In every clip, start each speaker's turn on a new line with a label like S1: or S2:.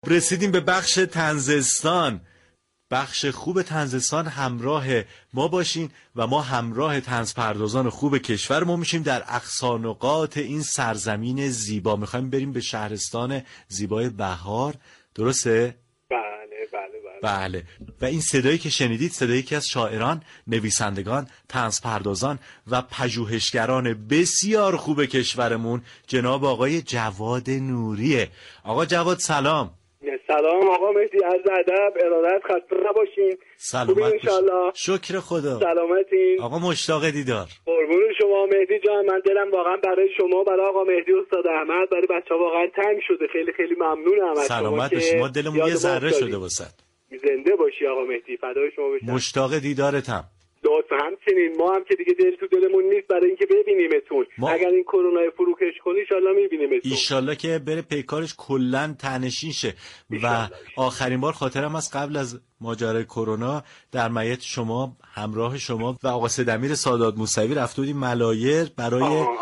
S1: رسیدیم به بخش طنزستان. بخش خوب طنزستان، همراه ما باشین و ما همراه طنزپردازان خوب کشورمون میشیم در اقصا نقاط این سرزمین زیبا. میخوایم بریم به شهرستان زیبای بهار، درسته؟ بله. و این صدایی که شنیدید صدایی که از شاعران، نویسندگان، طنزپردازان و پژوهشگران بسیار خوب کشورمون جناب آقای جواد نوریه. آقا جواد سلام.
S2: سلام آقا مهدی، عرض ادب، ارادت، خسته نباشین.
S1: سلامت
S2: انشالله.
S1: شکر خدا.
S2: سلامتین
S1: آقا، مشتاق دیدار.
S2: قربون شما مهدی جان. من دلم واقعا برای شما، برای آقا مهدی استاد احمد، برای بچه‌ها واقعا تنگ شده. خیلی خیلی ممنونم از شما.
S1: سلامت باشی، ما دلمون یه ذره شده واسط.
S2: زنده باشی آقا مهدی، فدای شما باشم.
S1: مشتاق دیدارتم.
S2: دوست همچنین، ما هم که دیگه دل تو دلمون نیست برای اینکه ببینیمتون. اگر این کرونا فروکش کنی ان شاءالله میبینیمتون.
S1: ان شاءالله که بره پیکارش کلا تنشین شه. و آخرین بار خاطرم از قبل از ماجرای کرونا در معیت شما، همراه شما و آقا سیدامیر سادات موسوی رفته بودیم ملایر برای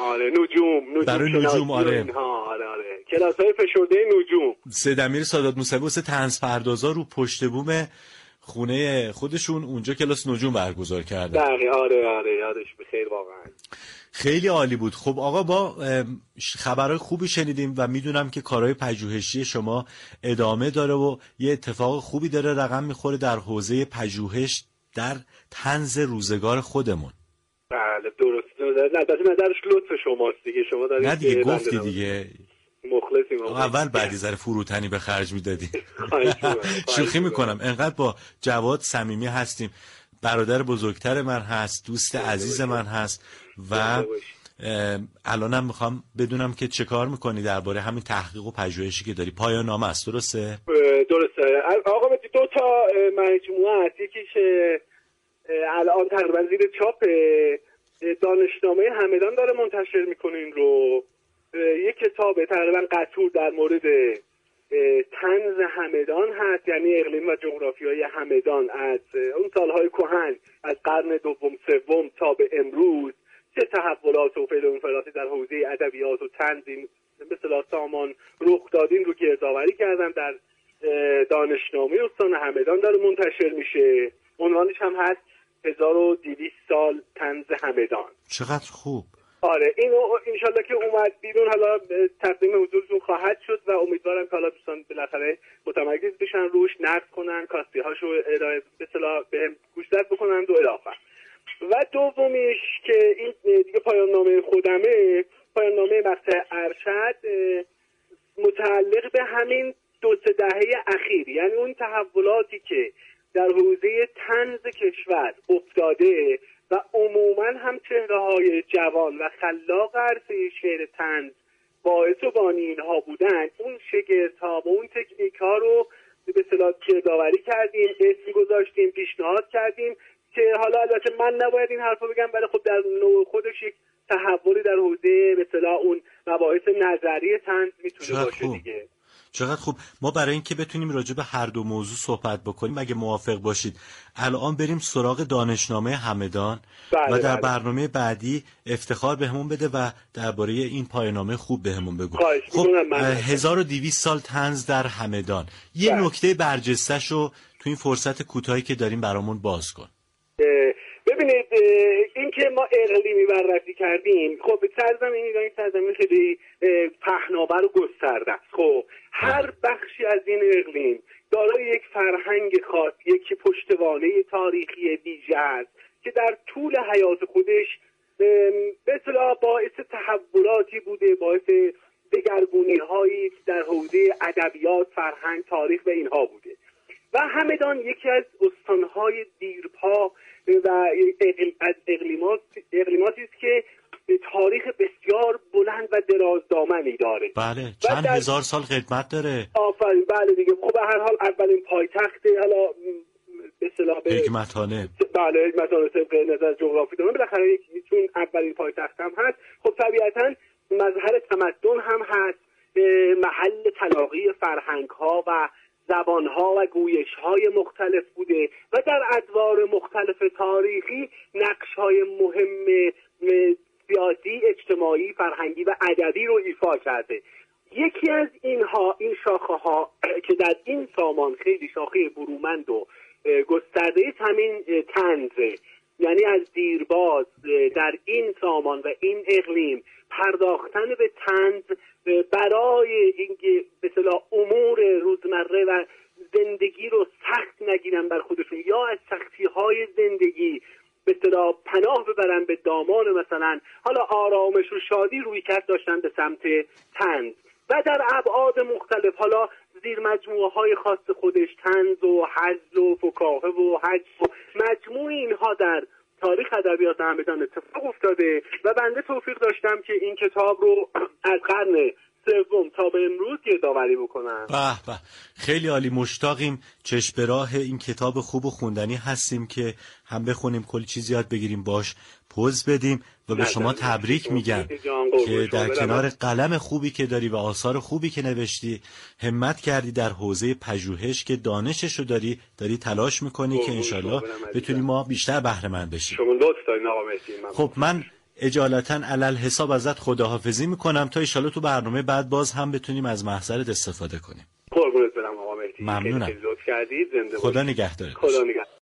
S1: نجوم. آره
S2: کلاس‌های فشرده نجوم.
S1: سیدامیر سادات موسوی واسه طنزپردازا رو پشت بوم خونه خودشون اونجا کلاس نجوم برگزار کرده.
S2: آره یادش بخیر واقعا.
S1: خیلی عالی بود. خب آقا، با خبرهای خوبی شنیدیم و میدونم که کارهای پژوهشی شما ادامه داره و یه اتفاق خوبی داره رقم میخوره در حوزه پژوهش در طنز روزگار خودمون.
S2: بله درست. نظرش لطف شماست دیگه. شما دارید
S1: نه دیگه گفتی دیگه.
S2: مخلصیم.
S1: اول بعدی ذره فروتنی به خرج میدادی. شوخی میکنم. انقدر با جواد صمیمی هستیم. برادر بزرگتر من هست، دوست عزیز من هست و الانم میخوام بدونم که چه کار میکنی درباره همین تحقیق و پژوهشی که داری. پایان نامه است، درسته؟
S2: درسته آقا. دو تا مجموعه هست. یکیش الان تقریبا زیر چاپ دانشنامه همدان داره منتشر میکنه این رو. یک کتاب تقریبا قطور در مورد طنز همدان هست، یعنی اقلیم و جغرافیای همدان از اون سالهای کهن، از قرن دوم سوم تا به امروز، چه تحولات و فعل و انفعالاتی در حوزه ادبیات و طنز به اصطلاح سامان رخ دادین رو گردآوری کردم در دانشنامه استان همدان داره منتشر میشه. عنوانش هم هست 1200 سال طنز همدان.
S1: چقدر خوب.
S2: آره، اینو انشالله که اومد بیرون حالا تقدیم حضورتون خواهد شد و امیدوارم که حالا دوستان بالاخره متمرکز بشن روش، نقد کنن، کاستی هاشو ارائه به اصطلاح بهم گوشزد بکنن و الی آخر. و دومیش که این دیگه پایان نامه خودمه، پایان نامه مقطع ارشد، متعلق به همین 2-3 دهه اخیر، یعنی اون تحولاتی که در حوزه طنز کشور افتاده و عموما هم چهره‌های جوان و خلاق عرصه شعر طنز باعث و بانی اینها بودن، اون شگفت‌ها و اون تکنیک‌ها رو به اصطلاح گردآوری کردیم، اسم گذاشتیم، پیشنهاد کردیم که حالا البته من نباید این حرفو بگم، ولی خب در نوع خودش یک تحولی در حوزه به اصطلاح اون مباحث نظری طنز میتونه باشه دیگه.
S1: چقدر خوب. ما برای اینکه بتونیم راجع به هر دو موضوع صحبت بکنیم، اگه موافق باشید الان بریم سراغ دانشنامه همدان و در برنامه بعدی افتخار بهمون بده و درباره این پایان‌نامه خوب بهمون بگو. خب 1200 سال طنز در همدان، یه نکته برجسته‌شو تو این فرصت کوتاهی که داریم برامون باز کن.
S2: ببینید، این که ما اقلیمی بررسی کردیم، خب سرزمین ایران سرزمین خیلی پهناور و گسترده است. خب هر بخشی از این اقلیم دارای یک فرهنگ خاص، یک پشتوانه تاریخی ویژه است که در طول حیات خودش به اصطلاح باعث تحولاتی بوده، باعث دگرگونی‌هایی در حوزه ادبیات، فرهنگ، تاریخ و اینها بوده. و همدان یکی از استانهای دیرپا و از اقلیماتی است که تاریخ بسیار بلند و درازدامنی داره.
S1: بله، چند هزار سال خدمت داره.
S2: آفرین، بله دیگه. خب به هر حال اولین پایتخت حالا به اصطلاح
S1: حکمتانه،
S2: بله حکمتانه طبق نظر جغرافی داره، بالاخره چون اولین پایتخت هم هست، خب طبیعتاً مظهر تمدن هم هست، محل تلاقی فرهنگ‌ها و زبانها و گویش‌های مختلف بوده و در ادوار مختلف تاریخی نقش‌های مهم سیاسی، اجتماعی، فرهنگی و ادبی رو ایفا کرده. یکی از اینها، این شاخه‌ها که در این سامان خیلی شاخه برومند و گسترده همین طنزه، یعنی از دیرباز در این سامان و این اقلیم پرداختن به طنز برای اینکه به اصطلاح امور روزمره و زندگی رو سخت نگیرن بر خودشون یا از سختی‌های زندگی به اصطلاح پناه ببرن به دامان مثلا حالا آرامش و شادی روی کرد داشتن به سمت طنز و در ابعاد مختلف، حالا زیر مجموعه های خاص خودش، طنز و هزل و فکاهه و حج و مجموع اینها در تاریخ ادبیات همدان اتفاق افتاده و بنده توفیق داشتم که این کتاب رو از قرن سوم تا به امروز یادآوری بکنم.
S1: به به، خیلی عالی. مشتاقیم چشم به راه این کتاب خوب و خوندنی هستیم که هم بخونیم، کلی چیز یاد بگیریم، باش پوز بدیم و به شما تبریک میگم که در کنار قلم خوبی که داری و آثار خوبی که نوشتی همت کردی در حوزه پژوهش که دانششو داری تلاش میکنی که انشالله بتونیم ما بیشتر بهره مند بشیم.
S2: شما لطف دارین آقا مهدی.
S1: خب من اجالتا علل حساب ازت خداحافظی میکنم تا انشالله تو برنامه بعد باز هم بتونیم از محضرت استفاده کنیم.
S2: قربونت برم آقا مهدی.
S1: ممنونم.
S2: خیلی لطف کردید. زنده
S1: خدا نگهدارت.
S2: خدا نگهدار.